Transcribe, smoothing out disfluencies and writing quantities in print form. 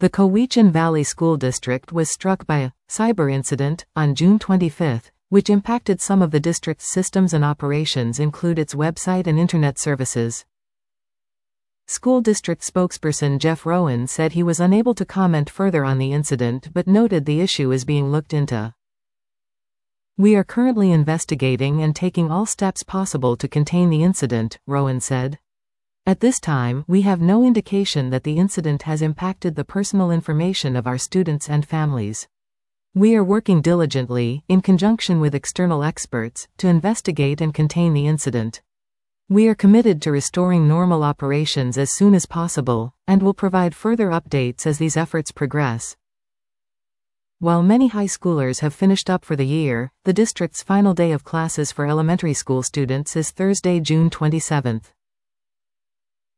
The Cowichan Valley School District was struck by a cyber incident on June 25, which impacted some of the district's systems and operations, include its website and internet services. School district spokesperson Jeff Rowan said he was unable to comment further on the incident but noted the issue is being looked into. "We are currently investigating and taking all steps possible to contain the incident," Rowan said. "At this time, we have no indication that the incident has impacted the personal information of our students and families. We are working diligently, in conjunction with external experts, to investigate and contain the incident. We are committed to restoring normal operations as soon as possible, and will provide further updates as these efforts progress." While many high schoolers have finished up for the year, the district's final day of classes for elementary school students is Thursday, June 27.